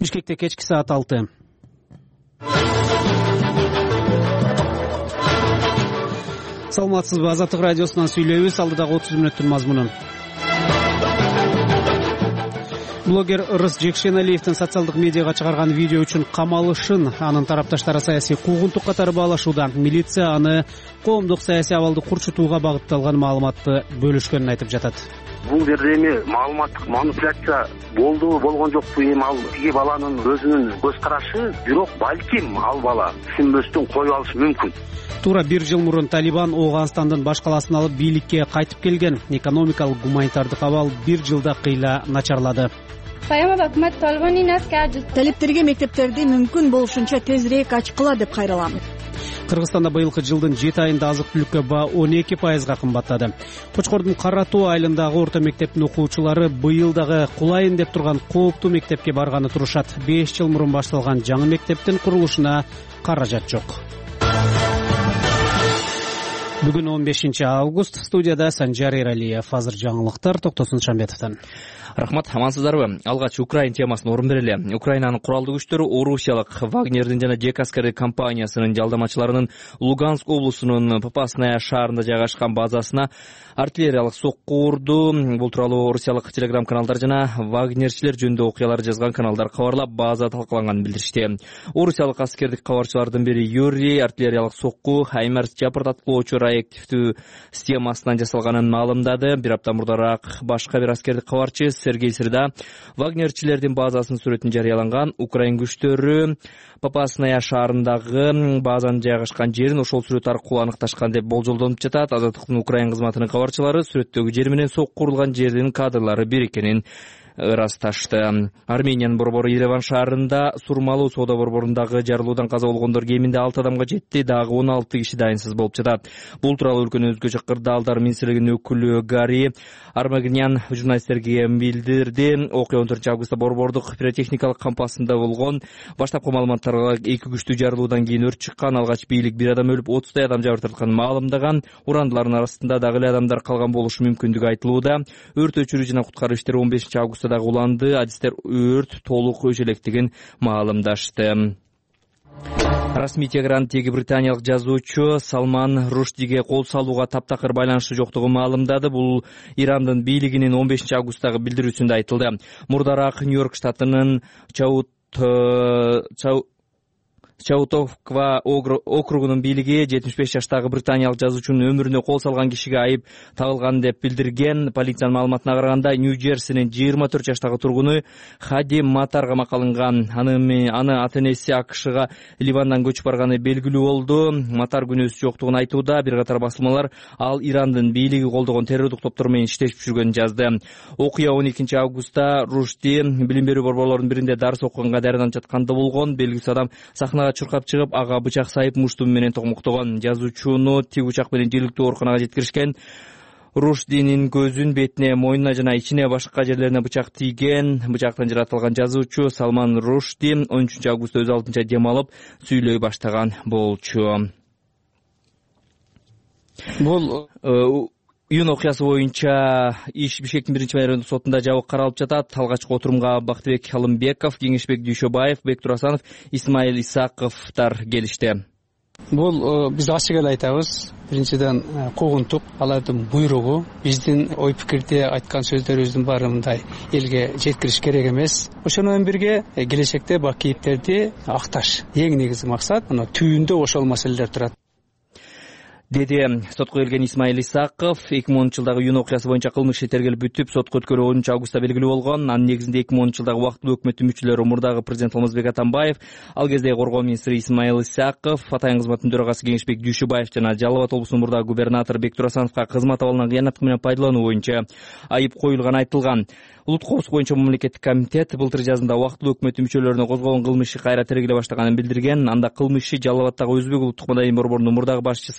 Бишкекте кечки саат 6. Саламатсызбы, Азаттык радиосунан сүйлөйбүз. Алдыдагы 30 мүнөттүн мазмуну. Блогер Ырыс Жекшеналиевдин социалдык медиага чыгарган видео үчүн камалышын анын тарапташтары саясий куугунтук катары баалашууда. Милиция аны коомдук саясий абалды курчутууга багытталган маалыматты бөлүшкөнүн айтып жатат. Бул жерде эми маалыматтык манипуляция болдубу, болгон жокпу, эми ал тиги баланын өзүнүн көз карашы, бирок балким ал бала түшүнбөстөн коюп алышы мүмкүн. Туура 1 жыл мурун Талибан Ооганстандын баш калаасын алып бийликке кайтып келген. Экономикалык гуманитардык абал 1 жылда кыйла начарлады. Талиптерге мектептерди мүмкүн болушунча тезирээк ачкыла деп кайрылам. Кыргызстанда быйылкы жылдын 7 айында азык-түлүккө баа 12% кымбаттады. Кочкордун Кара Тоо айылындагы орто мектептин окуучулары быйыл дагы кулайын деп турган кооптуу мектепке барганы турушат. 5 жыл мурун башталган жаңы мектептин курулушуна каражат жок. Бүгүн 15 август. Студияда Санжар Эралиев. Азыр жаңылыктар Токтосун Шамбетовдон. Рахмат, амансыздарбы? Алгач Украин темасына орун берели. Украинанын куралдуу күчтөрү Орусиялык Вагнердин жана ЖЭК аскердик компаниясынын жалдамачыларынын Луганск облусунун Попасная шаарында жайгашкан базасына артиллериялык сокку урду. Бул тууралуу Орусиялык телеграм-каналдар жана Вагнерчилер жөнүндө окуялар жазган каналдар кабарлап, база талкаланганын билдиришти. Орусиялык аскердик кабарчылардын бири Юрий артиллериялык сокку Хаймерс Чапырт аткылоочу реактивдүү системасынан жасалганын маалымдады. Бир апта мурдараак башка бир аскердик кабарчы Сергей Среда Вагнерчилердин базасынын сүрөтүн жарыялаган. Украин күчтөрү Попасная шаарындагы базанын жайгашкан жерин ошол сүрөт аркылуу аныкташкан деп болжолдонуп жатат. Азаттыктын Украин кызматынын кабарчылары сүрөттөгү жер менен сокку курулган жердин кадрлары бир экенин ырасташты. Армениянын борбору Ереван шаарында Сурмалуу соода борборундагы жарылуудан каза болгондор кеминде 6 адамга жетти, дагы 16 киши дайынсыз болуп жатат. Бул тууралуу өлкөнүн өзгөчө кырдаалдар министрлигинин өкүлү Гари Армагнян журналисттерге билдирди. Окуя 14 августта борбордук пиротехникалык кампасында болгон. Баштапкы маалыматтарга 2 күчтүү жарылуудан кийин өрт чыккан. Алгач бийлик 1 адам өлүп, 30 адам жабыр тартканын маалымдаган. Урандылардын арасында дагы эле адамдар калган болушу мүмкүндүгү айтылууда. Өрт өчүрүү жана куткаруу иштери 15 августта дагы уланды. Адистер өрт толук өчө электигин маалымдашты. Расмий Тегерандагы британиялык жазуучу Салман Руштиге кол салууга таптакыр байланышы жоктугун маалымдады. Бул Ирандын бийлигинин 15 августтагы билдирүүсүндө айтылды. Мурдараак Нью-Йорк штатынын Чаутовква округунун бийлиги 75 жаштагы британиялык жазуучунун өмүрүнө кол салган кишиге айып тагылган деп билдирген. Полициянын маалыматына караганда, Нью-Джерсинин 24 жаштагы тургуну Хади Матар камакка алынган. Аны ата-энеси АКШга Ливандан көчүп барганы белгилүү болду. Матар күнөөсү жоктугун айтууда. Бир катар басылмалар ал Ирандын бийлиги колдогон террордук топтор менен иштешип жүргөнүн жазды. Окуя 12 августта Рушди билим берүү борборлорунун биринде дарс окуганга даярданып жатканда болгон. Белгисиз адам сахнага чуркап чыгып, ага бычак сайып муштум менен токмоктогон. Жазуучуну тиг бычак менен жергиликтүү ооруканага жеткиришкен. Руштинин көзүн, бетине, мойнуна жана ичине башка жерлерине бычак тийген. Бычактан жаратылган жазуучу Салман Рушди 13 августта өз алдынча дем алып сүйлөй баштаган болчу. Бул июнь окуясы боюнча иш Бишкектин 1-чи райондук сотунда жабык каралып жатат. Алгачкы отурумга Бактыбек Алымбеков, Кеңешбек Дүйшөбаев, Бектур Асанов, Исмаил Исаковтар келишти. Бул биз ачык эле айтабыз. Биринчиден куугунтук, алардын буйругу. Биздин ой пикирде айткан сөздөрүбүздүн баары мындай элге жеткириш керек эмес. Ошону менен бирге келечекте бак кейиптерди акташ. Эң негизги максат, ана түбүндө ошол маселелер турат. Деди сотко келген Исмаил Исаков. 2010-жылдагы июнь окуясы боюнча кылмыш иши тергелип бүтүп, сотко өткөрүү 10 августта белгилүү болгон. Анын негизинде 2010-жылдагы убактылуу өкмөттүн мүчөлөрү мурдагы президент Алмазбек Атамбаев, ал кезде коргоо министри Исмаил Исаков, Атайын кызматтын төрагасы Кеңешбек Дүйшөбаев жана Жалал Абад облусунун мурдагы губернатору Бектур Асановго кызмат абалынан кыянаттык менен пайдалануу боюнча айып коюлганы айтылган. Улуттук коопсуздук боюнча мамлекеттик комитет былтыр жазында убактылуу өкмөттүн мүчөлөрүнө козголгон кылмыш иши кайра тергеле баштаганын билдирген. Анда кылмыш иши Жалал Абаддагы Өзбек улуттук маданий борборунун мурдагы башчысы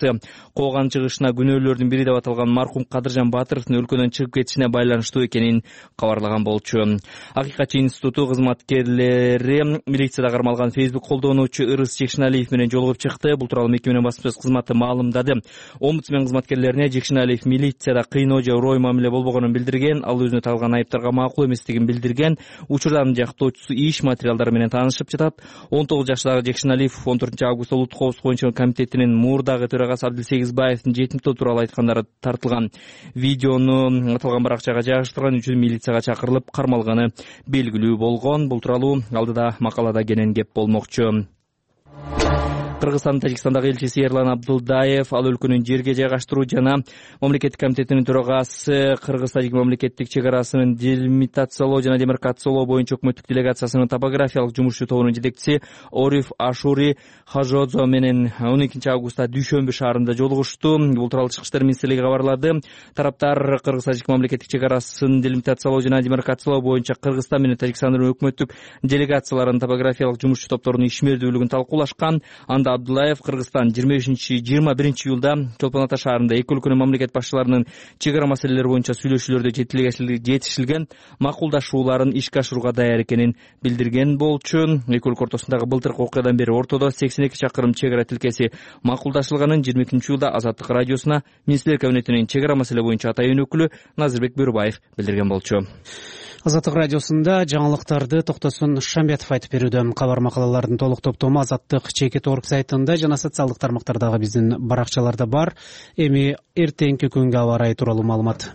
Кооган чыгышына күнөөлөрдүн бири деп аталган маркум Кадыржан Батыровдун өлкөдөн чыгып кетишине байланыштуу экенин кабарлаган болчу. Акыйкатчы институту кызматкерлери милицияда кармалган Facebook колдонуучу Ырыс Жекшеналиев менен жолугуп чыкты. Бул тууралуу мекеменин басма сөз кызматы маалымдады. Омбудсмен кызматкерлерине Жекшеналиев милицияда кыйноо же урой мамиле болбогонун билдирген, ал өзүнө тагылган айыптарга макул эместигин билдирген. Учурдун жактоочусу иш материалдары менен таанышып жатат. 19 жаштагы Жекшеналиев 14 август улуттук коопсуздук боюнча комитетинин мурдагы төрагасы Абдилсегизбаевдин жетимтоо тууралуу айткандары тартылган видеону аталган баракчага жайгаштырган үчүн милицияга чакырылып кармалганы белгилүү болгон. Бул тууралуу алдыда макалада кенен кеп болмокчу. Кыргызстандын Тажикстандагы элчиси Ерлан Абдулдаев ал өлкөнүн жерге жайгаштыруу жана мамлекеттик комитетинин төрагасы Кыргыз-Тажик мамлекеттик чек арасынын делимитациялоо жана демаркациялоо боюнча өкмөттүк делегациясынын топографиялык жумушчу тобунун жетекчиси Ориф Ашури Хажодзо менен 12 августта Дүйшөмбү шаарында жолугушту. Бул тууралуу Тышкы иштер министрлиги кабарлады. Тараптар Кыргыз-Тажик мамлекеттик чек арасын делимитациялоо жана демаркациялоо боюнча Кыргызстан менен Тажикстандын өкмөттүк делегацияларынын топографиялык жумушчу топторунун ишмердүүлүгүн талкуулашкан. Анда Абдулаев Кыргызстан 21 июлда Чолпон Ата шаарында эки өлкөнүн мамлекет башчыларынын чек ара маселелери боюнча сүйлөшүүлөрдө жетишилген макулдашууларын ишке ашырууга даяр экенин билдирген болчу. Эки өлкө ортосундагы былтыркы окуядан бери ортодо 82 чакырым чек ара тилкеси макулдашылганын 22 июлда Азаттык радиосуна министрлер кабинетинин чек ара маселе боюнча атайын өкүлү Назырбек Бөрүбаев билдирген болчу. Азаттык радиосунда жаңылыктарды Токтосун Шамбетов айтып берүүдө. Кабар макалалардын толук топтому Азаттык ЧК.org сайтында жана социалдык тармактардагы биздин баракчаларда бар. Эми эртеңки күнгө аба ырайы тууралуу маалымат.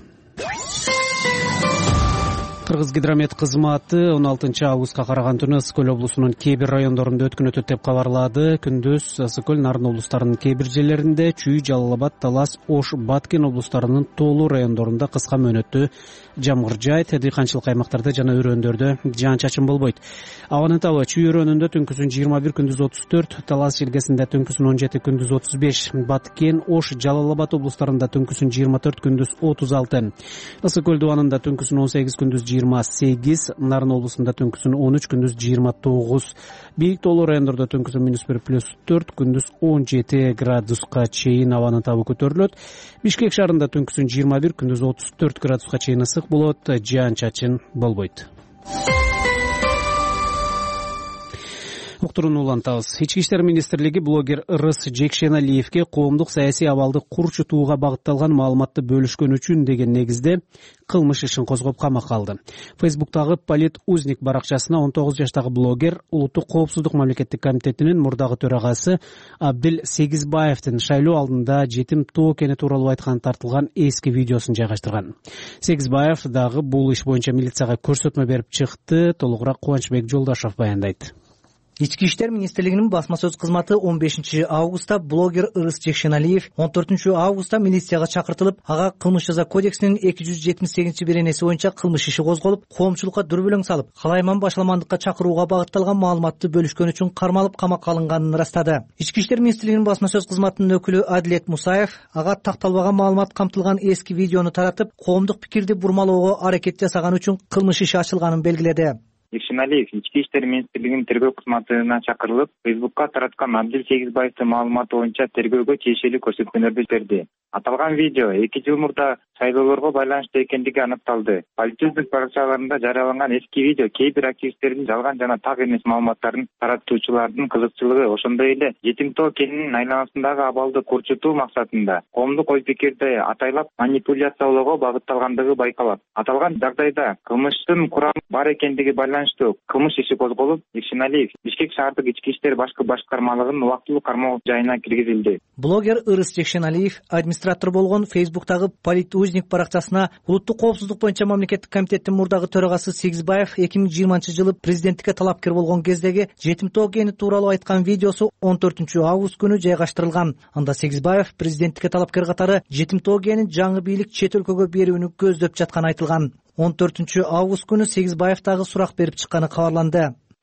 Кыргызгидромет кызматы 16 августка караган түнү Ысык-Көл облусунун кээ бир райондорунда өткөн өтөт деп кабарлады. Күндүз Ысык-Көл, Нарын облустарынын кээ бир жерлеринде, Чүй, Жалал Абад, Талас, Ош, Баткен облустарынын тоолуу райондорунда кыска мөөнөттүү жамгыр жаайт. Дыйканчылык аймактарда жана өрөөндөрдө жаан-чачын болбойт. Абанын табы Чүй өрөөнүндө түнкүсүн 21, күндүз 34, Талас желгесинде түнкүсүн 17, күндүз 35, Баткен, Ош, Жалал Абад облустарында түнкүсүн 24, күндүз 36. Ысык-Көл дубанында түнкүсүн 18, күндүз 28, Нарын облусунда түнкүсүн 13, күндүз 29. Бийик тоолуу райондордо түнкүсүн -1 +4, күндүз 17 градуска чейин абанын табы көтөрүлөт. Бишкек шаарында түнкүсүн 21, күндүз 34 градуска чейин ысык болот, жаан-чачын болбойт. Уктурууну улантабыз. Ички иштер министрлиги блогер Ырыс Жекшеналиевке коомдук саясий абалды курчутууга багытталган маалыматты бөлүшкөн үчүн деген негизде кылмыш ишин козгоп камакка алды. Фейсбуктагы Полит Узник баракчасына 19 жаштагы блогер Улуттук коопсуздук мамлекеттик комитетинин мурдагы төрагасы Абдилсегизбаевдин шайлоо алдында жетим тоо экени тууралуу айткан тартылган эски видеосун жайгаштырган. Сегизбаев дагы бул иш боюнча милицияга көрсөтмө берип чыкты. Толугураак Кубанычбек Жолдошов баяндайт. Ички иштер министрлигинин басма сөз кызматы 15 августта блогер Ырыс Жекшеналиев 14 августта милицияга чакыртылып, ага кылмыш жаза кодексинин 278-беренеси боюнча кылмыш иши козголуп, коомчулукка дүрбөлөң салып, калайман башаламандыкка чакырууга багытталган маалыматты бөлүшкөн үчүн кармалып камакка алынганын ырастады. Ички иштер министрлигинин басма сөз кызматынын өкүлү Адилет Мусаев ага такталбаган маалымат камтылган эски видеону таратып, коомдук пикирди бурмалоого аракет жасаган үчүн кылмыш иши ачылганын белгиледи. Жекшеналиев ички иштер министрлигинин тергөө кызматына чакырылып, Фейсбукка тараткан Абдилсегизбаевдин маалыматы боюнча тергөөгө тиешелүү көрсөтмөлөрдү берди. Аталган видео 2 жыл мурда шайлоолорго байланыштуу экендиги аныкталды. Полицейдик баракчаларында жарыяланган эски видео кээ бир активисттердин жалган жана так эмес маалыматтарын таратуучулардын кызыкчылыгы, ошондой эле жетим тоо кенинин айланасындагы абалды курчутуу максатында коомдук ой пикирди атайлап манипуляциялоого багытталгандыгы байкалат. Аталган жагдайда кылмыштын курамы бар экендиги кылмыш иши козголуп, Жекшеналиев Бишкек шаардык ички иштер башкы башкармалыгынын убактылуу кармоо жайына киргизилди. Блогер Ырыс Жекшеналиев администратор болгон Фейсбуктагы Полит Узник баракчасына Улуттук коопсуздук боюнча мамлекеттик комитеттин мурдагы төрагасы Сегизбаев 2020 жылы президенттикке талапкер болгон кездеги жетим тоо кени тууралуу айткан видеосу 14 август күнү жайгаштырылган. Анда Сегизбаев президенттикке талапкер катары жетим тоо кенин жаңы бийлик чет өлкөгө берүүнү көздөп жатканы айтылган. 14 август күнү Сегизбаев дагы сурак берип чыкканы кабарланды.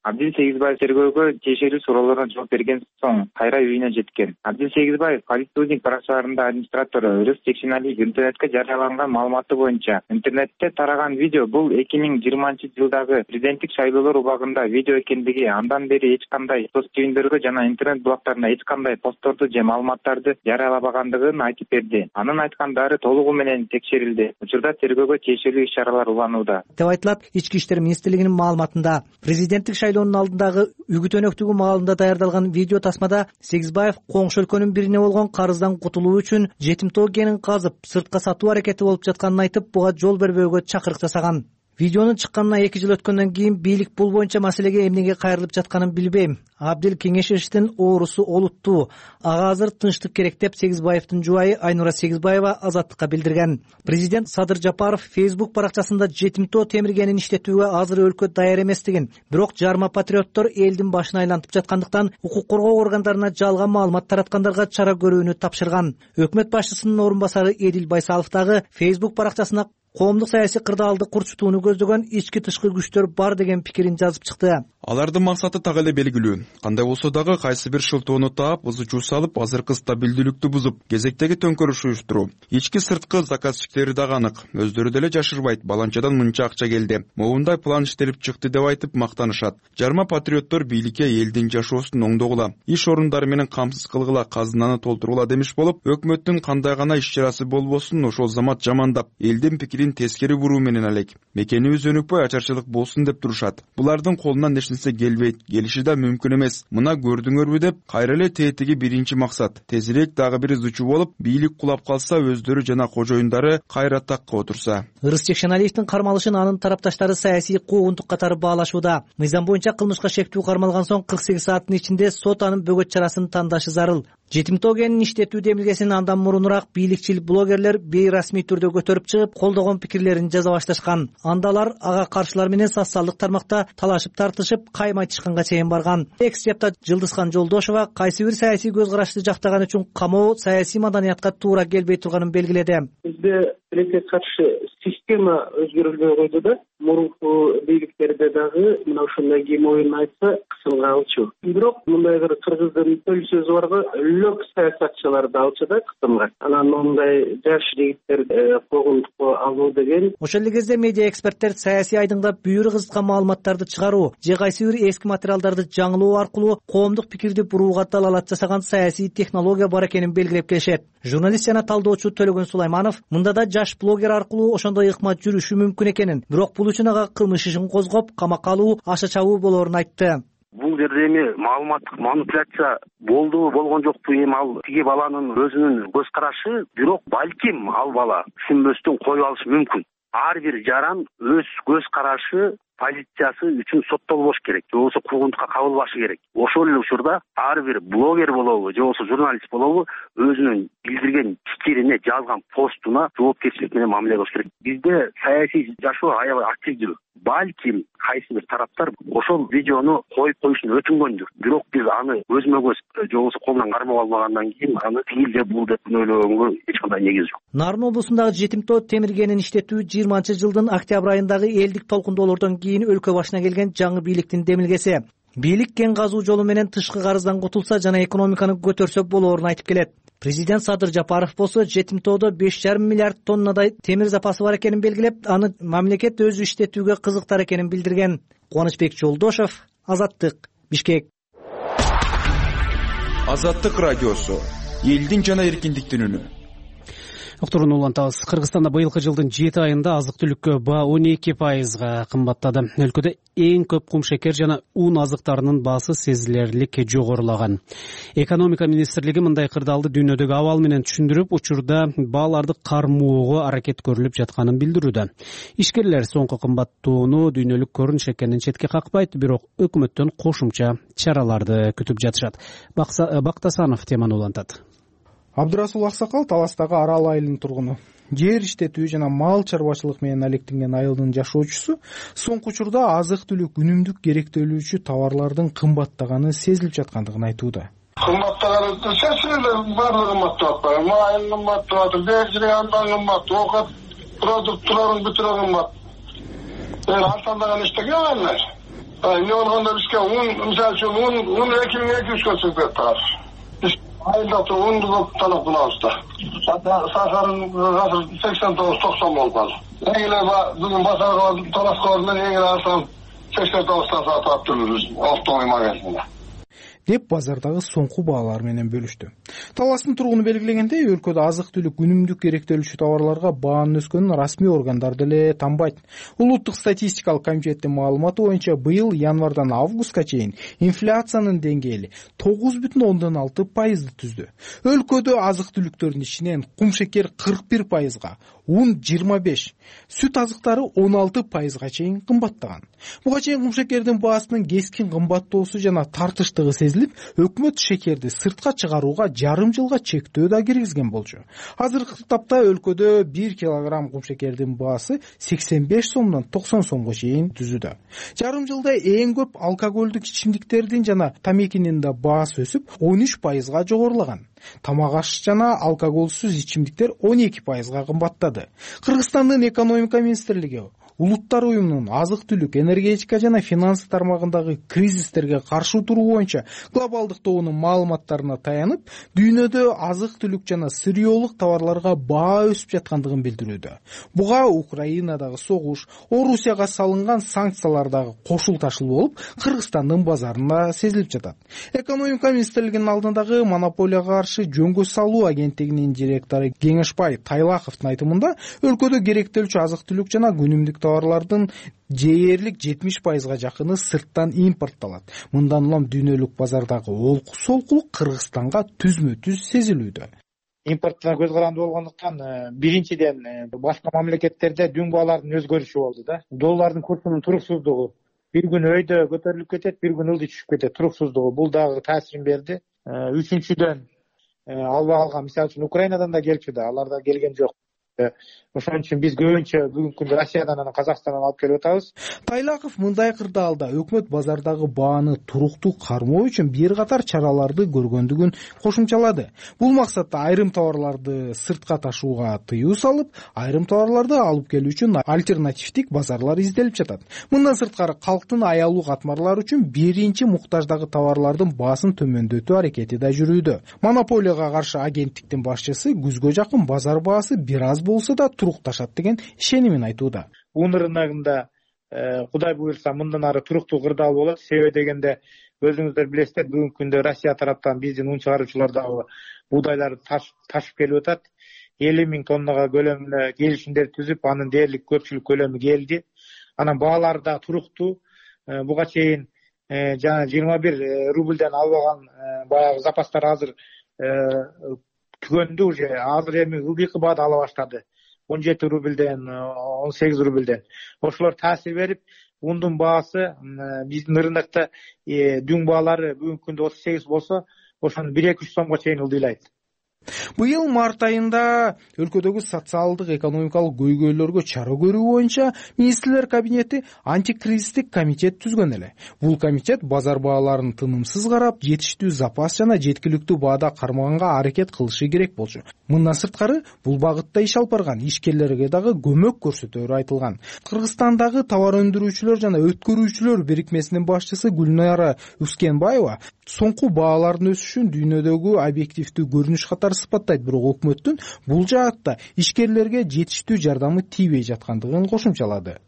Абдил Сегизбаев тергөөгө тиешелүү суроолорго жооп берген соң кайра үйүнө жеткен. Абдил Сегизбаев Политудник баракчаларында администратору Ырыс Жекшеналиев интернетке жарыяланган маалыматы боюнча интернетте тараган видео бул 2020-жылдагы президенттик шайлоолор убагында видео экендиги, андан бери эч кандай соц түйүндөргө жана интернет блогторуна эч кандай постторду же маалыматтарды жарыялабагандыгын айтып берди. Анын айткандары толугу менен текшерилди. Учурда тергөөгө тиешелүү иш-чаралар уланууда деп айтылат Ички иштер министрлигинин маалыматында. Президенттик шайлоонун алдындагы үгүт өнөктүгү маалында даярдалган видео тасмада Сегизбаев коңшу өлкөнүн бирине болгон карыздан кутулуу үчүн жетим тоо кенин казып, сыртка сатуу аракети болуп жатканын айтып, буга жол бербөөгө чакырык жасаган. Видеонун чыкканына 2 жыл өткөндөн кийин бийлик бул боюнча маселеге эмнеге кайрылып жатканын билбейм. Абдил кеңешиштин оорусу олуттуу. Ага азыр тынчтык керек деп Сегизбаевдин жубайы Айнура Сегизбаева Азаттыкка билдирген. Президент Садыр Жапаров Facebook баракчасында жетим тоо темиргенин иштетүүгө азыр өлкө даяр эместигин, бирок жарма патриоттор элдин башын айлантып жаткандыктан укук коргоо органдарына жалган маалымат тараткандарга чара көрүүнү тапшырган. Өкмөт башчысынын орун басары Эдил Байсалов дагы Facebook баракчасына коомдук саясий кырдаалды курчутууну көздөгөн ички тышкы күчтөр бар деген пикирин жазып чыкты. Алардын максаты так эле белгилүү. Кандай болсо дагы кайсы бир шылтоону таап, ызы-чуу салып, азыркы стабилдүүлүктү бузуп, кезектеги төңкөрүш уюштуруу. Ички сырткы заказчиктери дагы анык. Өздөрү деле жашырбайт. Баланчадан мынча акча келди. Моундай план иштелип чыкты деп айтып мактанышат. Жарма патриоттор бийликке элдин жашоосун оңдогула, иш орундары менен камсыз кылгыла, казынаны толтурула демиш болуп, өкмөттүн кандай гана иш-чарасы болбосун ошол замат жамандап, элдин пикирин тескери буруу менен элек. Мекенибиз өнүкпөй ачарчылык болсун деп турушат. Булардын колунан эч нерсе келбейт, келиши да мүмкүн эмес. Мына көрдүңөрбү деп кайра эле тетиги биринчи максат. Тезирээк дагы бир ызычуу болуп, бийлик кулап калса, өздөрү жана кожоюндары кайра такка отурса. Ырыс Жекшеналиевдин кармалышын анын тарапташтары саясий куугунтук катары баалашууда. Мыйзам боюнча кылмышка шектүү кармалган соң 48 сааттын ичинде сот анын бөгөт чарасын тандашы зарыл. Жетим тоо кенин иштетүү демилгесин андан мурунураак бийликчил блогерлер бейрасмий түрдө көтөрүп чыгып, колдогон пикирлерин жаза башташкан. Анда алар ага каршылар менен социалдык тармакта талашып тартышып, кайма айтышканга чейин барган. Экс-депутат Жылдызхан Жолдошова кайсы бир саясий көз карашты жактаган үчүн камоо саясий маданиятка туура келбей турганын белгиледи. Бизде тилекке каршы система өзгөрүлбөй койду да, мурунку бийликтерде дагы мына ушундай ким оюн айтса кысымга алчу. Бирок мындай бир кыргыздын төл сөзү барго, лөк саясатчыларды алчу да кысымга. Анан мондай жаш жигиттер куугунтукка алуу деген. Ошол эле кезде медиа эксперттер саясий айдыңда бүйүр кызыткан маалыматтарды чыгаруу же кайсы бир эски материалдарды жаңылоо аркылуу коомдук пикирди бурууга далалат жасаган саясий технология бар экенин белгилеп келишет. Журналист жана талдоочу Төлөгөн Сулайманов мында да жаш блогер аркылуу ошондой ыкма жүрүшү мүмкүн экенин, бирок бул үчүн ага кылмыш ишин козгоп, камакка алуу аша чабуу болоорун айтты. Бул жерде эми маалыматтык манипуляция болдубу, болгон жокпу, эми ал тиги баланын өзүнүн көз карашы, бирок балким ал бала түшүнбөстөн коюп алышы мүмкүн. Ар бир жаран өз көз карашы позициясы үчүн соттолбош керек, же болбосо куугунтукка кабылбашы керек. Ошол эле учурда ар бир блогер болобу, же болбосо журналист болобу, өзүнүн билдирген пикирине, жазган постуна жоопкерчилик менен мамиле кылыш керек. Бизде саясий жашоо аябай активдүү. Балким кайсы бир тараптар ошол видеону коюп коюшун өтүнгөндүр. Бирок биз аны көзмө көз же болбосо колунан кармап албагандан кийин аны тигил же бул деп ойлогонго эч кандай негиз жок. Нарын облусундагы жетим тоо темиргенин иштетүү 20-жылдын октябрь айындагы элдик толкундоолордон кийин өлкө башына келген жаңы бийликтин демилгеси. Бийлик кен казуу жолу менен тышкы карыздан кутулса жана экономиканы көтөрсө болоорун айтып келет. Президент Садыр Жапаров болсо жетим тоодо 5,5 миллиард тоннадай темир запасы бар экенин белгилеп, аны мамлекет өзү иштетүүгө кызыктар экенин билдирген. Кубанычбек Жолдошов, Азаттык, Бишкек. Азаттык радиосу, элдин жана эркиндиктин үнү. Уктурууну улантабыз. Кыргызстанда быйылкы жылдын 7 айында азык-түлүккө баа 12% кымбаттады. Өлкөдө эң көп кумшекер жана ун азыктарынын баасы сезилерлик жогорулаган. Экономика министрлиги мындай кырдаалды дүйнөдөгү абал менен түшүндүрүп, учурда бааларды кармоого аракет көрүлүп жатканын билдирүүдө. Ишкерлер соңку кымбаттоону дүйнөлүк көрүнүш экенин четке какпайт, бирок өкмөттөн кошумча чараларды күтүп жатышат. Бактасанов теманы улантат. Абдырасул Аксакал Таластагы Арал айылынын тургуну. Жер иштетүү жана мал чарбачылык менен алектенген айылдын жашоочусу соңку учурда азык-түлүк үнүмдүк керектөлүүчү товарлардын кымбаттаганы сезилип жаткандыгын айтууда. Кымбаттаганы сезилет, баардыгы кымбаттап атпайбы? Майын кымбаттап атат, бензин андан кымбат, оокат продукттарын бүтүрө кымбат. Арзандаган эчтеке эмес. эмне болгондо бизге un, мисалы үчүн un 2200 чыгып жатат. Биз айда унду көп талап кылабыз да. Сахарын азыр 89-90 болгон. Эгер бүгүн базарга талашка менен эгер алсам 89 сатып турбуз оптовый магазинде деп базардагы соңку баалар менен бөлүштү. Таластын тургуну белгилегендей, өлкөдө азык-түлүк үнүмдүк керектелүүчү товарларга баанын өскөнүн расмий органдар деле танбайт. Улуттук статистикалык комитеттин маалыматы боюнча быйыл январдан августка чейин инфляциянын деңгээли 9,6% түздү. Өлкөдө азык-түлүктөрдүн ичинен кумшекер 41%, un 25, сүт азыктары 16%га чейин кымбаттаган. Буга чейин кумшекердин баасынын кескин кымбаттоосу жана тартыштыгы сезилип, өкмөт шекерди сыртка чыгарууга жарым жылга чектөө да киргизген болчу. Азыркы тапта өлкөдө 1 килограмм кумшекердин баасы 85 сомдон 90 сомго чейин түзүүдө. Жарым жылда эң көп алкоголдук ичимдиктердин жана тамекинин да баасы өсүп 13%га жогорулаган. Тамак аш жана алкоголсуз ичимдиктер 12%га кымбаттады. Кыргызстандын экономика министрлиги Улуттар уюмунун азык-түлүк, энергетика жана финанс тармагындагы кризистерге каршы туруу боюнча глобалдык тобунун маалыматтарына таянып, дүйнөдө азык-түлүк жана сырьеолук товарларга баа өсүп жаткандыгын билдирүүдө. Буга Украинадагы согуш, Орусияга салынган санкциялар дагы кошул ташыл болуп, Кыргызстандын базарында сезилип жатат. Экономика министрлигинин алдындагы монополияга каршы жөнгө салуу агенттигинин директору Кеңешбай Тайлаковдун айтымында, өлкөдө керектелүүчү азык-түлүк жана күнүмдүк товарлардын дээрлик 70%га жакыны сырттан импортталат. Мындан улам дүйнөлүк базардагы олку-солкулук Кыргызстанга түзмө-түз сезилүүдө. Импорттон көз каранды болгондуктан биринчиден башка мамлекеттерде дүң баалардын өзгөрүшү болду да. Доллардын курсунун туруксуздугу бир күн өйдө көтөрүлүп кетет, бир күн ылдый түшүп кетет, туруксуздугу. Бул дагы таасирин берди. Үчүнчүдөн албай калган, мисалы үчүн Украинадан да келчү да, алар да келген жок. Ошон үчүн биз көбүнчө бүгүнкү күндө Россиядан анан Казакстандан алып келип атабыз. Тайлаков мындай кырдаалда өкмөт базардагы бааны туруктуу кармоо үчүн бир катар чараларды көргөндүгүн кошумчалады. Бул максатта айрым товарларды сыртка ташууга тыюу салып, айрым товарларды алып келүү үчүн альтернативдик базарлар изделип жатат. Мындан сырткары калктын аялуу катмарлары үчүн биринчи муктаждагы товарлардын баасын төмөндөтүү аракети да жүрүүдө. Монополияга каршы агенттиктин башчысы күзгө жакын базар баасы бир аз болсо да турукташат деген ишенимин айтууда. Un рыногунда Кудай буйрса мындан ары туруктуу кырдаал болот. Себеби дегенде өзүңүздөр билесиздер, бүгүнкү күндө Россия тараптан биздин un чыгаруучулар дагы буудайларды ташып келип атат. 50 000 тоннага көлөмүндө келишимдер түзүп, анын дээрлик көпчүлүк көлөмү келди. Анан баалары да туруктуу. Буга чейин жана 21 рубльден албаган баягы запастар азыр түгөндү уже. Азыр эми ылдыйкы баада ала баштады. 17 рубльден, 18 рубльден. Ошолор таасир берип, ундун баасы биздин рынокто дүң баалары бүгүнкү күндө 38 болсо, ошону 1-2 сомго чейин ылдыйлайт. Быйыл март айында өлкөдөгү социалдык экономикалык көйгөйлөргө чара көрүү боюнча министрлер кабинети антикризистик комитет түзгөн эле. Бул комитет базар бааларын тынымсыз карап, жетиштүү запас жана жеткиликтүү баада кармаганга аракет кылышы керек болчу. Мындан сырткары, бул багытта иш алып барган ишкерлерге дагы көмөк көрсөтөөрү айтылган. Кыргызстандагы товар өндүрүүчүлөр жана өткөрүүчүлөр бирикмесинин башчысы Гүлнара Үскенбаева соңку баалардын өсүшүн дүйнөдөгү объективдүү көрүнүш катары сыпаттайт, бирок өкмөттүн бул жаатта ишкерлерге жетиштүү жардамы тийбей жаткандыгын кошумчалады.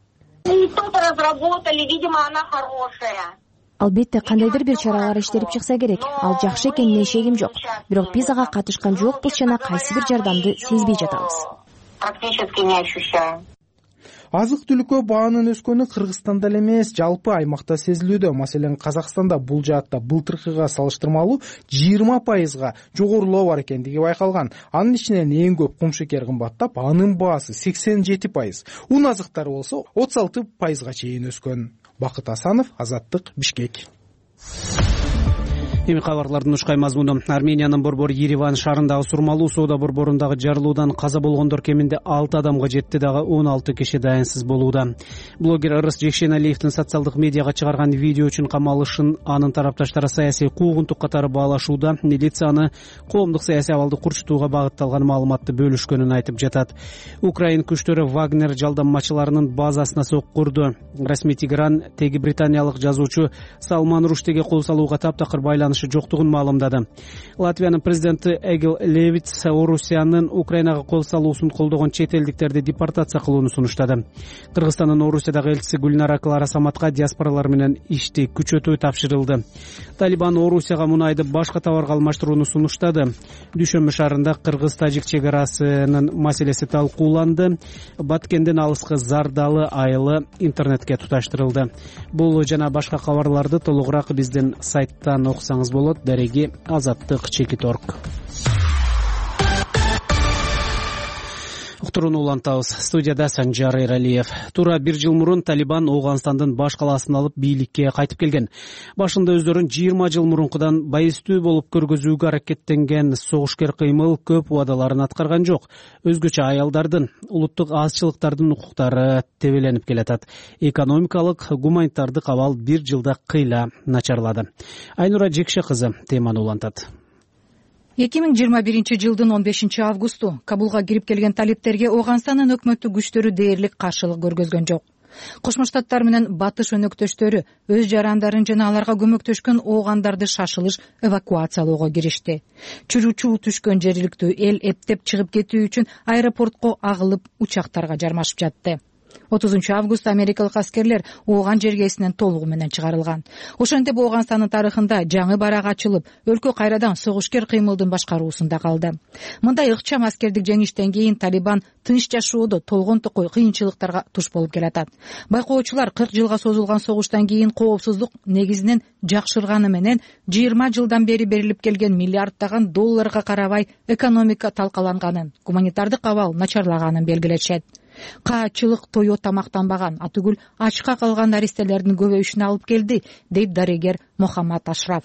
Албетте кандайдыр бир чаралар иштелип чыкса керек. Ал жакшы экенине шегим жок. Бирок биз ага катышкан жокпуз жана кайсы бир жардамды сезбей жатабыз. Практически не ощущаем. Азык-түлүккө баанын өскөнү Кыргызстанда эле эмес, жалпы аймакта сезилүүдө. Маселен, Казакстанда бул жаатта былтыркыга салыштырмалуу 20%га жогорулоо бар экендиги байкалган. Анын ичинен эң көп кумшекер кымбаттап, анын баасы 87%. Un азыктары болсо 36%га чейин өскөн. Бакыт Асанов, Азаттык, Бишкек. Эми кабарлардын ушкай мазмуну. Армениянын борбору Ереван шаарындагы сурмалуу соода борборундагы жарылуудан каза болгондор кеминде 6 адамга жетти, дагы 16 киши дайынсыз болууда. Блогер Ырыс Жекшеналиевдин социалдык медиага чыгарган видео үчүн камалышын анын тарапташтары саясий куугунтук катары баалашууда. Милиция аны коомдук саясий абалды курчутууга багытталган маалыматты бөлүшкөнүн айтып жатат. Украин күчтөрү Вагнер жалданмачыларынын базасына соккурду. Расмий Тигран теги британиялык жазуучу Салман Руштиге кол салууга таптакыр байланышы жоктугун маалымдады. Латвиянын президенти Эгил Левитс Орусиянын Украинага кол салуусун колдогон чет элдиктерди депортация кылууну сунуштады. Кыргызстандын Орусиядагы элчиси Гүлнара Клара Саматка диаспоралар менен ишти күчөтүү тапшырылды. Талибан Орусияга мунайды башка товарга алмаштырууну сунуштады. Дүйшөмбү шаарында кыргыз-тажик чек арасынын маселеси талкууланды. Баткенден алыскы Зардалы айылы интернетке туташтырылды. Бул жана башка кабарларды толугураак биздин сайттан окусаңыз болот. Дареги Азаттык Чекит.орг. Уктурууну улантабыз. Студияда Санжар Эралиев. Туура 1 жыл мурун Талибан Ооганстандын баш калаасын алып бийликке кайтып келген. Башында өздөрүн 20 жыл мурункудан байыстуу болуп көргөзүүгө аракеттенген согушкер кыймыл көп убадаларын аткарган жок. Өзгөчө аялдардын, улуттук азчылыктардын укуктары тебеленип келатат. Экономикалык, гуманитардык абал 1 жылда кыйла начарлады. Айнура Жекше кызы теманы улантат. 2021 жылдын 15 августу Кабулга кирип келген талиптерге Ооганстандын өкмөттүк күчтөрү дээрлик каршылык көргөзгөн жок. Кошмо Штаттар менен батыш өнөктөштөрү өз жарандарын жана аларга көмөктөшкөн оогандарды шашылыш эвакуациялоого киришти. Чуручуу түшкөн жергиликтүү эл эптеп чыгып кетүү үчүн аэропортко агылып учактарга жармашып жатты. 30 август америкалык аскерлер Ооган жергесинен толугу менен чыгарылган. Ошентип Ооганстандын тарыхында жаңы барак ачылып, өлкө кайрадан согушкер кыймылдын башкаруусунда калды. Мындай ыкчам аскердик жеңиштен кийин Талибан тынч жашоодо толгон токой кыйынчылыктарга туш болуп келатат. Байкоочулар 40 жылга созулган согуштан кийин коопсуздук негизинен жакшырганы менен 20 жылдан бери берилип келген миллиарддаган долларга карабай экономика талкаланганын, гуманитардык абал начарлаганын белгилешет. Каачылык тою тамактанбаган, атүгүл ачка калган наристелердин көбөйүшүнө алып келди, дейт дарыгер Мохаммад Ашраф.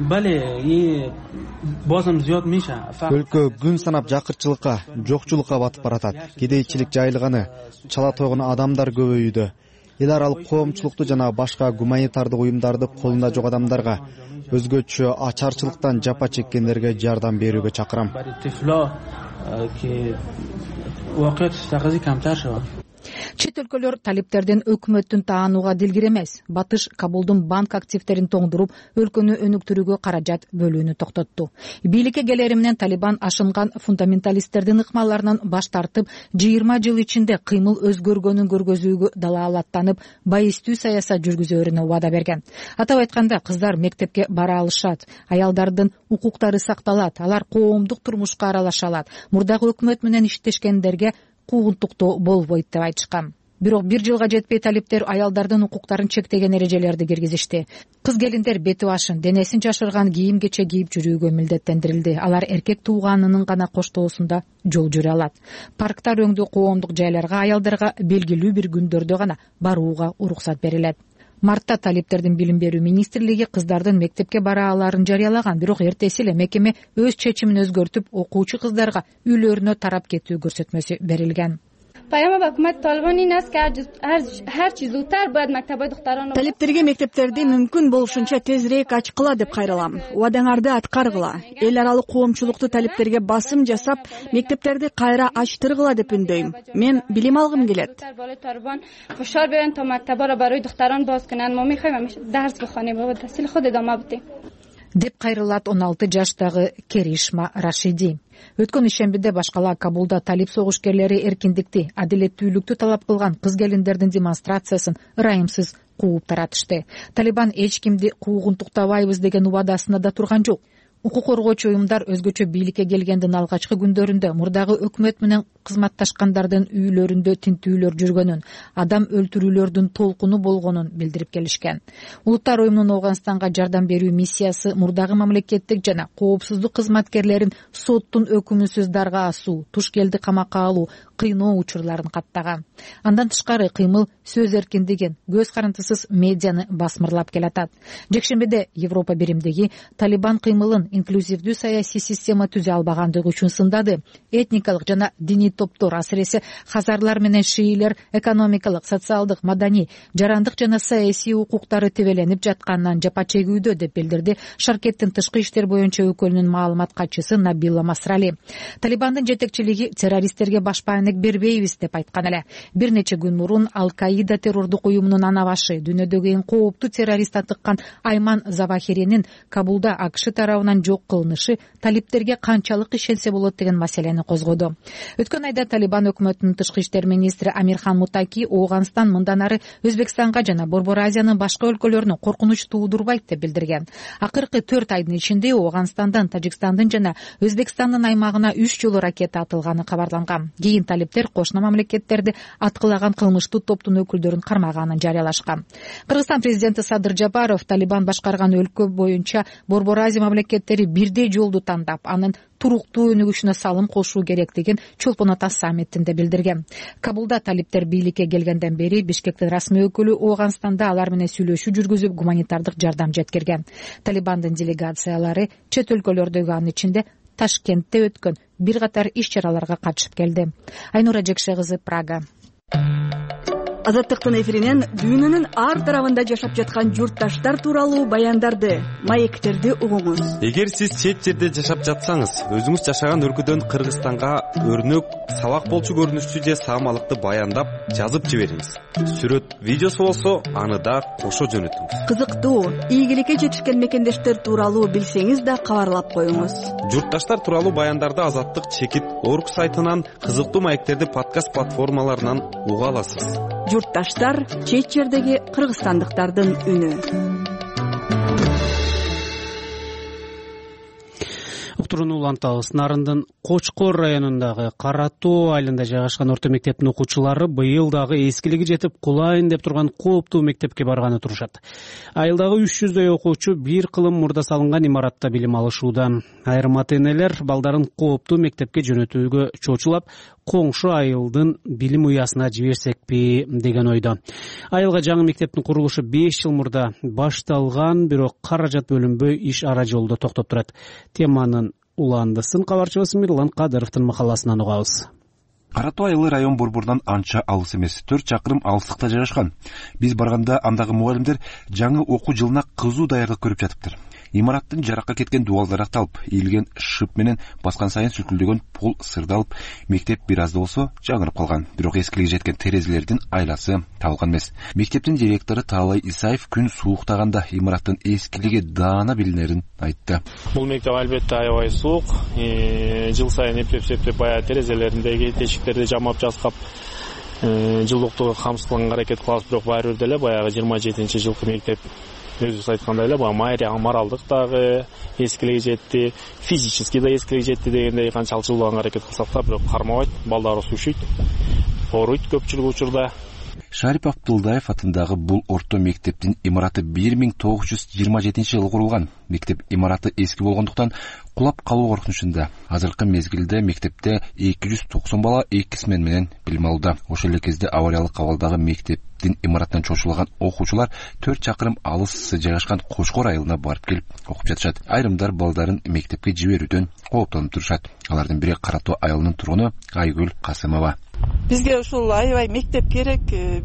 Өлкө күн санап жакырчылыкка, жокчулукка батып баратат. Кедейчилик жайылганы, чала тойгон адамдар көбөйүүдө. Эл аралык коомчулукту жана башка гуманитардык уюмдарды колунда жок адамдарга, өзгөчө ачарчылыктан жапа чеккендерге жардам берүүгө чакырам. Чет өлкөлөр талиптердин өкмөттүн таанууга дилгир эмес. Батыш Кабулдун банк активтерин тоңдуруп, өлкөнү өнүктүрүүгө каражат бөлүүнү токтотту. Бийликке келери менен Талибан ашынган фундаменталисттердин ыкмаларынан баш тартып, 20 жыл ичинде кыймыл өзгөргөнүн көргөзүүгө далаалаттанып, байыстуу саясат жүргүзөрүнө убада берген. Атап айтканда, кыздар мектепке бара алышат, аялдардын укуктары сакталат, алар коомдук турмушка аралаша алат. Мурдагы өкмөт менен иштешкендерге куугунтуктоо болбойт деп айтышкан. Бирок 1 жылга жетпей талиптер аялдардын укуктарын чектеген эрежелерди киргизишти. Кыз келиндер бети башын, денесин жашырган кийим кече кийип жүрүүгө милдеттендирилди. Алар эркек тууганынын гана коштоосунда жол жүрө алат. Парктар өңдүү коомдук жайларга аялдарга белгилүү бир күндөрдө гана барууга уруксат берилет. Мартта талиптердин билим берүү министрлиги кыздардын мектепке бара аларын жарыялаган, бирок эртеси эле мекеме өз чечимин өзгөртүп, окуучу кыздарга үйлөрүнө тарап кетүү көрсөтмөсү берилген. Талиптерге мектептерди мүмкүн болушунча тезирээк ачкыла деп кайрылам. Убадаңарды аткаргыла. Эл аралык коомчулукту талиптерге басым жасап, мектептерди кайра ачтыргыла деп үндөйм. Мен билим алгым келет. Деп кайрылат 16 жаштагы Керишма Рашиди. Өткөн ишембиде башкала Кабулда талип согушкерлери эркиндикти, адилеттүүлүктү талап кылган кыз келиндердин демонстрациясын ырайымсыз кууп таратышты. Талибан эч кимди куугунтуктабайбыз деген убадасында да турган жок. Укук коргоочу уюмдар өзгөчө бийликке келгендин алгачкы күндөрүндө мурдагы өкмөт менен кызматташкандардын үйлөрүндө тинтүүлөр жүргөнүн, адам өлтүрүүлөрдүн толкуну болгонун билдирип келишкен. Улуттар уюмунун Ооганстанга жардам берүү миссиясы мурдагы мамлекеттик жана коопсуздук кызматкерлерин соттун өкүмүсүз дарга асуу, туш келди камакка алуу, кыйноо учурларын каттаган. Андан тышкары кыймыл сөз эркиндигин, көз карандысыз медианы басмырлап келатат. Жекшембиде Европа биримдиги Талибан кыймылын инклюзивдүү саясий система түзө албагандыгы үчүн сындады. Этникалык жана диний топтор, асыресе хазарлар менен шиилер экономикалык, социалдык, маданий, жарандык жана саясий укуктары тебеленип жатканынан жапа чегүүдө деп билдирди Шаркеттин тышкы иштер боюнча өкүлүнүн маалымат катчысы Набила Масрали. Талибандын жетекчилиги террористтерге башпаанек бербейбиз деп айткан эле. Бир нече күн мурун Ал-Каида террордук уюмунун ана башы, дүйнөдөгү эң кооптуу террорист атыккан Айман Завахиринин Кабулда АКШ тарабынан жок кылынышы талиптерге канчалык ишенсе болот деген маселени козгоду. Өткөн айда Талибан өкмөтүнүн тышкы иштер министри Амирхан Мутаки Ооганстан мындан ары Өзбекстанга жана Борбор Азиянын башка өлкөлөрүнө коркунуч туудурбайт деп билдирген. Акыркы 4 айдын ичинде Ооганстандан, Тажикстандын жана Өзбекстандын аймагына 3 жолу ракета атылганы кабарланган. Кийин талиптер кошуна мамлекеттерди аткылаган кылмыштуу топтун өкүлдөрүн кармаганын жарыялашкан. Кыргызстан президенти Садыр Жапаров Талибан башкарган өлкө боюнча Борбор Азия мамлекеттери бирдей жолду тандап, анын туруктуу өнүгүшүнө салым кошуу керектигин Чолпон Ата саммитинде билдирген. Кабулда талиптер бийликке келгенден бери Бишкектин расмий өкүлү Ооганстанда алар менен сүйлөшүү жүргүзүп, гуманитардык жардам жеткирген. Талибандын делегациялары чет өлкөлөрдөгү, анын ичинде Ташкентте өткөн бир катар иш-чараларга катышып келди. Айнура Жекше кызы, Прага. Азаттыктын эфиринен дүйнөнүн ар тарабында жашап жаткан журтташтар тууралуу баяндарды, маектерди угуңуз. Эгер сиз чет жерде жашап жатсаңыз, өзүңүз жашаган өлкөдөн Кыргызстанга өрнөк, сабак болчу көрүнүштүү же саамалыкты баяндап жазып жибериңиз. Сүрөт, видеосу болсо, аны да кошо жөнөтүңүз. Кызыктуу, ийгиликке жетишкен мекендештер тууралуу билсеңиз да кабарлап коюңуз. Журтташтар тууралуу баяндарды Азаттык чекит орг сайтынан, кызыктуу маектерди подкаст платформаларынан уга аласыз. Журтташтар — чет жердеги кыргызстандыктардын үнү. Уктурууну улантабыз. Нарындын Кочкор районундагы Кара Тоо айылында жайгашкан орто мектептин окуучулары быйыл дагы эскилиги жетип кулайын деп турган кооптуу мектепке барганы турушат. Айылдагы 300дөй окуучу бир кылым мурда салынган имаратта билим алышууда. Айрым ата-энелер балдарын кооптуу мектепке жөнөтүүгө чочулап, коңшу айылдын билим уясына жиберсекпи деген ойдо. Айылга жаңы мектептин курулушу 5 жыл мурда башталган, бирок каражат бөлүнбөй иш ара жолдо токтоп турат. Теманын уландысын кабарчыбыз Мирлан Кадыровдун макаласынан угабыз. Кара Тоо айылы район борборунан анча алыс эмес, 4 чакырым алыстыкта жайгашкан. Биз барганда андагы мугалимдер жаңы окуу жылына кызуу даярдык көрүп жатыптыр. Имараттын жаракка кеткен дубалдары акталып, ийилген шып менен баскан сайын сүлкүлдөгөн пол сырдалып, мектеп бир аз да болсо жаңырып калган. Бирок эскилиги жеткен терезелердин айласы табылган эмес. Мектептин директору Таалай Исаев күн сууктаганда имараттын эскилиги даана билинерин айтты. Бул мектеп албетте аябай суук, жыл сайын эптеп баягы терезелериндеги тешиктерди жамап жаскап, жылуулукту камсыздыганга аракет кылабыз, бирок баары бир деле баягы 27-жылкы мектеп өзүбүз айткандай эле баягы моралдык дагы эскилиги жетти, физически да эскилиги жетти дегендей канчалык жылууганга аракет кылсак да, бирок кармабайт, балдарыбыз ушуйт, ооруйт көпчүлүк учурда. Шарип Абдулдаев атындагы бул орто мектептин имараты 1927-жылы курулган. Мектеп имараты эски болгондуктан кулап калуу коркунучунда. Азыркы мезгилде мектепте 290 бала 2 смен менен билим алууда. Ошол эле кезде авариялык абалдагы мектептин имаратынан чочулган окуучулар 4 чакырым алыс жайгашкан Кочкор айылына барып келип окуп жатышат. Айрымдар балдарын мектепке жиберүүдөн кооптонуп турушат. Алардын бири Кара Тоо айылынын тургуну Айгүл Касымова. Бизге ушул аябай мектеп керек.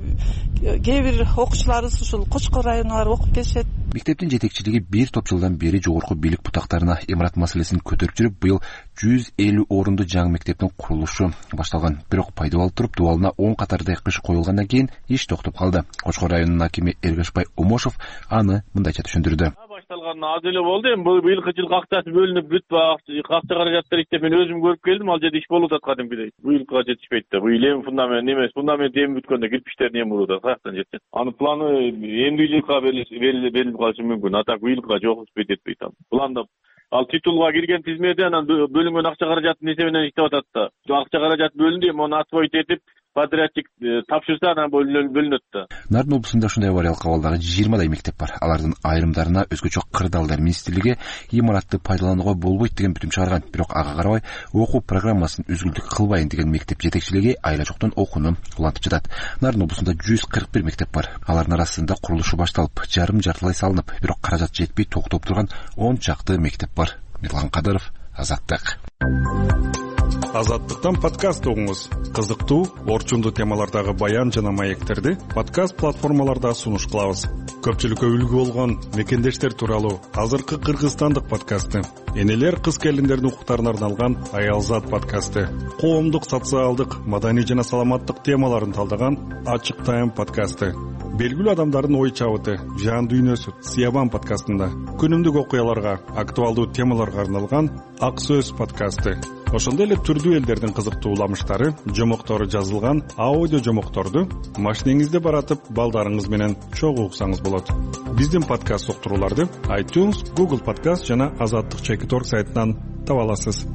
Кээ бир окуучуларыбыз ушул Кочкор районуна барып окуп келишет. Мектептин жетекчилиги бир топ жылдан бери жогорку бийлик бутактарына имарат маселесин көтөрүп жүрүп, быйыл 150 орунду жаңы мектептин курулушу башталган. Бирок пайда болуп туруп, дубалына 10 катардай кыш коюлгандан кийин иш токтоп калды. Кочкор районунун акими Эргешбай Омошов аны мындайча түшүндүрдү. Башталган аз эле болду, эми бул быйылкы жылкы акчасы бөлүнүп бүтүп, акча каражаттар иштеп мен өзүм көрүп келдим, ал жерде иш болуп атат кадимкидей. Быйылкыга жетишпейт да. Быйыл эми фундамент эмес, фундамент эми бүткөндө кирпичтерин эми уруда, каяктан жетет. Анын планы эмди жылга берилип калышы мүмкүн. Атак быйылкыга жок жетпейт ал. Пландап ал титулга кирген тизмеде анан бөлүнгөн акча каражаттын эсебинен иштеп атат да. Акча каражат бөлүндү, эми аны отводить этип, патриотик тапшырса анан бөлүнөт да. Нарын облусунда ушундай авариялык абалдагы 20 мектеп бар. Алардын айрымдарына өзгөчө кырдаалдар министрлиги имаратты пайдаланууга болбойт деген бүтүм чыгарган. Бирок ага карабай окуу программасын үзгүлтүк кылбайын деген мектеп жетекчилиги айла жоктон окууну улантып жатат. Нарын облусунда 141 мектеп бар. Алардын арасында курулушу башталып, жартылай салынып, бирок каражат жетпей токтоп турган 10 чакты мектеп бар. Мирлан Кадыров, Азаттык. Азаттыктан подкаст угуңуз. Кызыктуу, орчундуу темалардагы баян жана маектерди подкаст платформаларда сунуш кылабыз. Көпчүлүккө үлгү болгон мекендештер тууралуу азыркы кыргызстандык подкасты, энелер кыз келиндердин укуктарына арналган Аялзат подкасты, коомдук, социалдык, маданий жана саламаттык темаларын талдаган Ачык Тайм подкасты, белгилүү адамдардын ой чабыты, жан дүйнөсү Сиябан подкастында, күнүмдүк окуяларга, актуалдуу темаларга арналган Ак Сөз подкасты, ошондой эле түрдүү элдердин кызыктуу уламыштары, жомоктору жазылган аудио жомокторду машинеңизде баратып, балдарыңыз менен чогуу уксаңыз болот. Биздин подкаст уктурууларды iTunes, Google Podcast жана Азаттык.org сайтынан таба аласыз.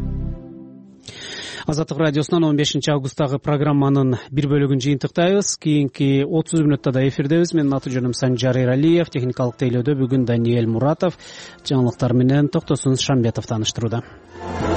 Азаттык радиосунан 15 августтагы программанын бир бөлүгүн жыйынтыктайбыз. Кийинки 30 мүнөттө да эфирдебиз. Менин аты жөнүм Санжар Эралиев, техникалык тейлөөдө бүгүн Даниэль Муратов, жаңылыктар менен Токтосун Шамбетов тааныштырууда.